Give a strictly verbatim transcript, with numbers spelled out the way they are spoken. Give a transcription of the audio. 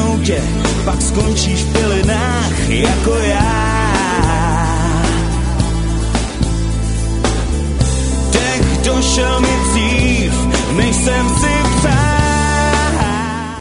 chytnou tě, pak skončíš v pilinách jako já. Dech došel mi dřív, než jsem si